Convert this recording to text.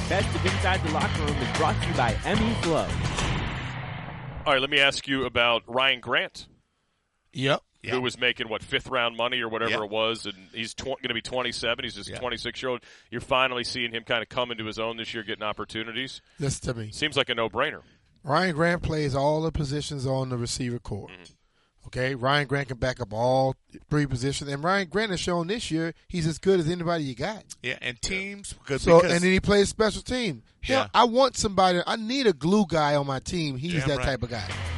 Best of Inside the Locker Room is brought to you by ME Flow. All right, let me ask you about Ryan Grant. Yep. Who was making, fifth-round money or whatever it was, and he's going to be 27. He's just a 26-year-old. You're finally seeing him kind of come into his own this year, getting opportunities. Listen to me. Seems like a no-brainer. Ryan Grant plays all the positions on the receiver corps. Mm-hmm. Okay? Ryan Grant can back up all three positions. And Ryan Grant has shown this year he's as good as anybody you got. Yeah, and teams. And then he plays special team. Hell, I want somebody. I need a glue guy on my team. He's that type of guy.